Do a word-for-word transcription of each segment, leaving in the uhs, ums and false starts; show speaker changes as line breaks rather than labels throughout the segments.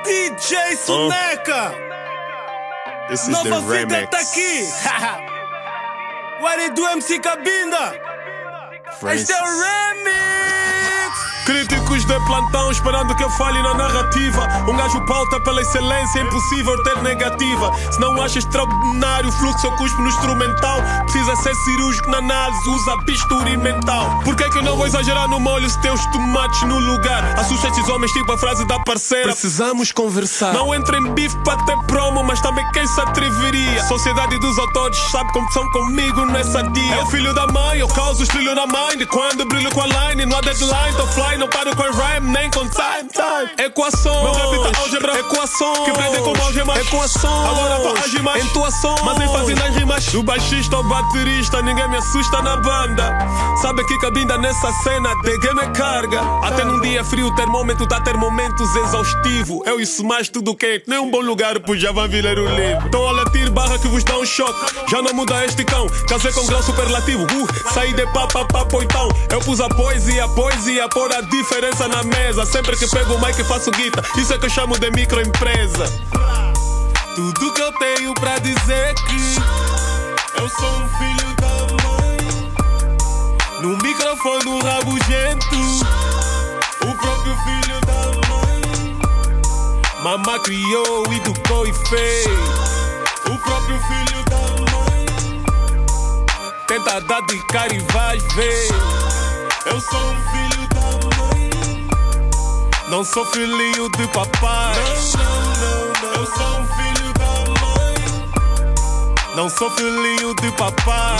D J Soneca.
Uh, this is
Nova
the
fita
remix.
tá aqui. What it do, M C Cabinda? Este é o remix.
Críticos de plantão esperando que eu fale na narrativa. Um gajo pauta pela excelência, é impossível ter negativa. Se não acha extraordinário o fluxo, eu cuspo no instrumental. Precisa ser cirúrgico na análise, usa bisturi mental. Por que que eu não vou exagerar no molho se tem os tomates no lugar? Assusta esses homens tipo a frase da parceira: precisamos conversar. Não entra em bife para ter promo, mas também quem se atreveria? Sociedade dos autores sabe como são comigo nessa dia. É o filho da mãe, eu causo estrilho na mind. Quando brilho com a line, não há deadline, tô fly. Não paro com rhyme, nem com time, time. Equações, meu rap tá álgebra. Equações, que prendem como algemas. Equações, agora para algemas. Entoações, mas ênfase nas rimas. Do baixista ao baterista, ninguém me assusta na banda. Sabe que Cabinda nessa cena, de game é carga. Até num dia frio, o termômetro tá ter momentos exaustivo. Eu isso mais tudo quente, nem um bom lugar pro Javan ler o livro. Tô a latir barra que vos dá um choque. Já não muda este cão, casei com grau superlativo. Uh, saí de papa pa poitão. Eu pus a poesia, poesia, por a diferença na mesa. Sempre que pego o mic e faço guita, isso é que eu chamo de microempresa. Tudo que eu tenho pra dizer é que eu sou um filho da mãe. No microfone um rabugento, o próprio filho da mãe. Mamá criou, educou e fez. O próprio filho da mãe. Tenta dar de cara e vais ver. Eu sou um filho da mãe. Não sou filhinho de papai. Não, não, não, não. Eu sou um filho da mãe. Não sou filhinho de papai.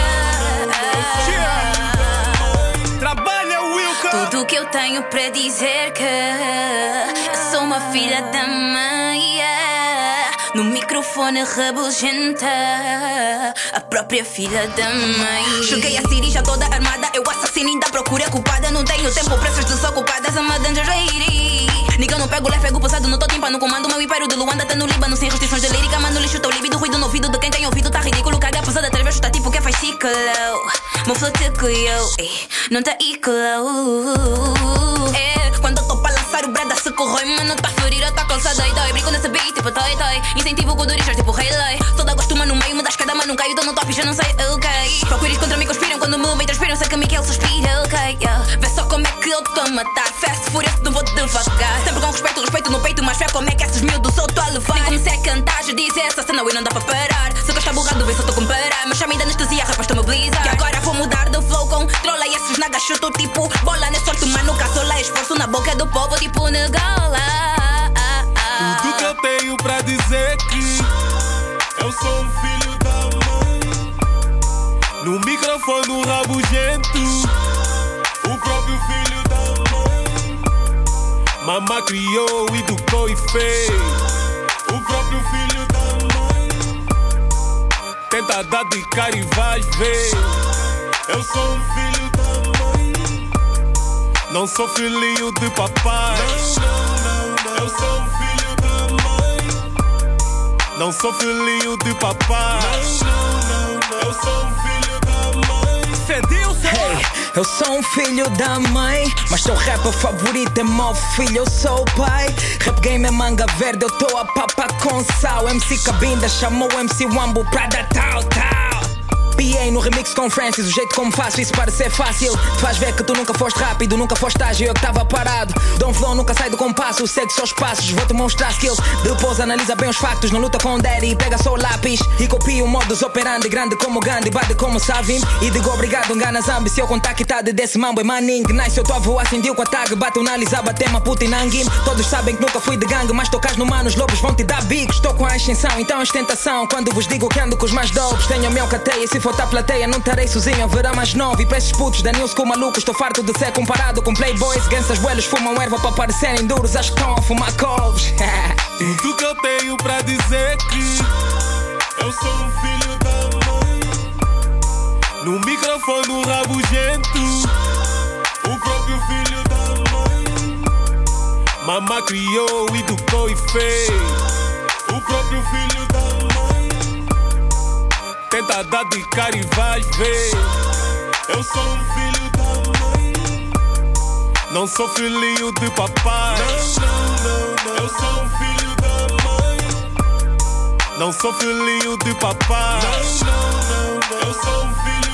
Trabalha, Wilka.
Tudo que eu tenho para dizer que eu sou uma filha da mãe, yeah. No microfone rabugenta, a própria filha da mãe. Cheguei a Siri já toda armada, eu assassino ainda procura culpada. Não tenho tempo para essas desocupadas, I'm a danger lady. Nigga, não pego leve, pego pesado, não tô timpano. Comando meu império de Luanda, tá no Líbano. Sem restrições de lírica, mano, lixo teu líbido. Ruído no ouvido de quem tem ouvido, tá ridículo. Carga pesada, através tá tipo que faz ciclo. Meu flow te eu, não tá ícolo. É, quando eu tô pra lançar o brada se corrói. Mano, tá ferida, tá calçada e dói. Brinco nesse beat, tipo toy toy. Incentivo com duristas, tipo Hayley. Só dá gosto, mano, no meio, me das cada mano. Caio, tô no top, já não sei, ok. Procuris contra mim, conspiram quando me transpiram. Sei que me que ele suspira, ok, yeah. Vê só como é que eu tô a matar. Fast, furious, não vou devagar. Sempre com respeito, respeito no peito. Mas fé, como é que esses miúdos eu tô a levar. Nem comecei a cantar, já disse essa cena e não dá pra parar. Se eu estou burrado, vê se eu tô a comparar. Mas chama-me de anestesia, rapaz, tô-me a blizzar. E agora vou mudar de flow, controla esses nagas, chuto tipo bola. Nesse sorte, mano, caçola, esforço na boca do povo, tipo Negola.
Tudo que eu tenho pra dizer é que eu sou um filho da mãe. No microfone um rabugento, o próprio filho da mãe. Mamá criou, educou e fez. O próprio filho da mãe. Tenta dar de cara e vais ver. Eu sou um filho da mãe. Não sou filhinho de papai. Não, não, não, não. Eu sou um filho da mãe. Não sou filhinho de papai. Não, não, não, não. Eu sou um filho da mãe.
Cedeu,
Hey, eu sou um filho da mãe, mas seu rapper favorito é mau filho, eu sou o pai. Rap game é manga verde, eu tô a papa com sal. M C Cabinda chamou o M C Wambo pra dar tal, tal. P A no remix com Francis, o jeito como faço isso parece ser fácil. Te faz ver que tu nunca foste rápido, nunca foste ágil, eu que tava parado. Dom Flow nunca sai do compasso, segue só os passos. Vou-te mostrar skills, depois analisa bem os factos. Não luta com o daddy, pega só o lápis e copia o modus operandi. Grande como Gandhi, bate como Savim. E digo obrigado, engana Zambi. Se eu contactado desse mambo é maning. Nice, eu tô a voar, acendiu com a tag. Bate o Nalisa, bate uma puta e nanguim. Todos sabem que nunca fui de gangue, mas tocas no mano, os lobos vão te dar bicos. Estou com a ascensão, então ostentação. Quando vos digo que ando com os mais dopes, tenho a minha cateia, se for a plateia não estarei sozinho, haverá mais nove. E para esses putos da news com malucos, estou farto de ser comparado com playboys. Gansas buelos fumam erva para parecerem duros, acho que estão a fumar couves.
Tudo que eu tenho pra dizer é que eu sou um filho da mãe. No microfone um rabugento, o próprio filho da mãe. Mamá criou, educou e fez. O próprio filho da mãe. Tenta dar de cara e vais ver. Eu sou um filho da mãe. Não sou filhinho de papai. Não, não, não, não. Eu sou um filho
Não sou filhinho de papai.
Não, não, não, não. Eu sou um filho